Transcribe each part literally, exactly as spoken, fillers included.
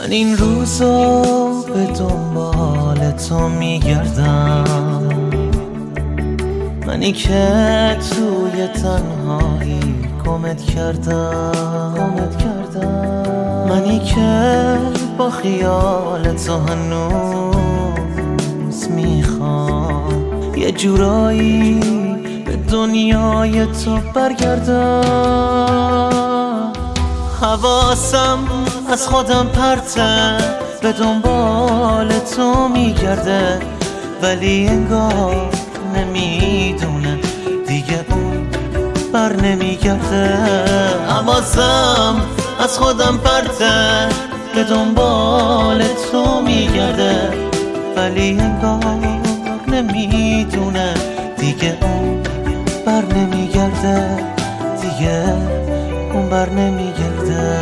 من این روزا به دنبال تو میگردم، منی که توی تنهایی گمت کردم گمت کردم منی که با خیال تو هنوز میخوام یه جورایی به دنیای تو برگردم. حواسم از خودم پرته به دنبال تو میگرده، ولی انگار نمیدونه دیگه اون بر نمیگرده. حواسم از خودم پرته به دنبال تو میگرده، ولی انگار نمیدونه دیگه اون بر نمیگرده، دیگه اون بر نمیگرده.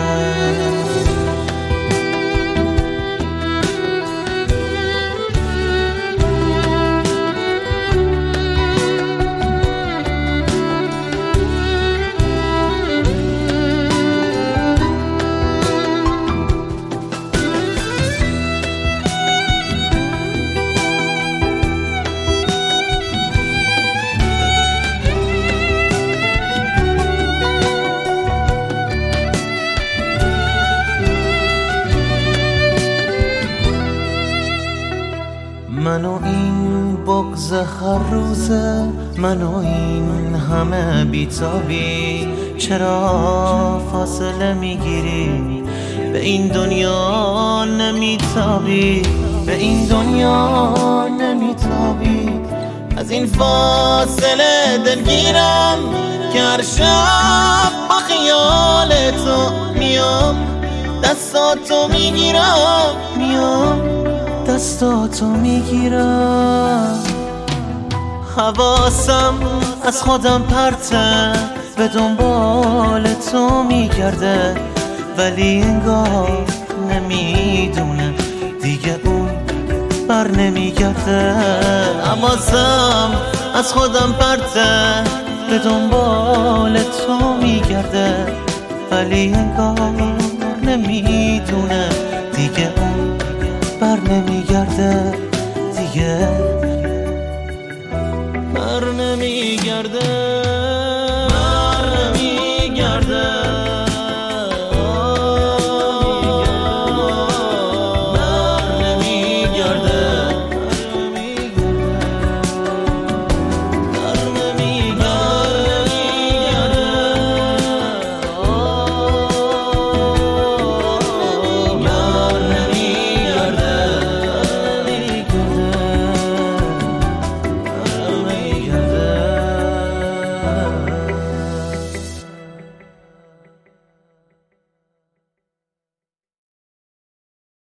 من و این بغض هر روزه، من و این همه بیتابی، چرا فاصله میگیری؟ به این دنیا نمیتابی، به این دنیا نمیتابی. از این فاصله دلگیرم که هر شب با خیال تو میام، دستاتو میگیرم میام دستاتو میگیرم. حواسم از خودم پرته به دنبال تو میگرده، ولی انگار نمیدونه دیگه اون بر نمیگرده. حواسم از خودم پرته به دنبال تو میگرده، ولی انگار نمیدونه دیگه اون بر نمیگرده، دیگه بر نمیگرده.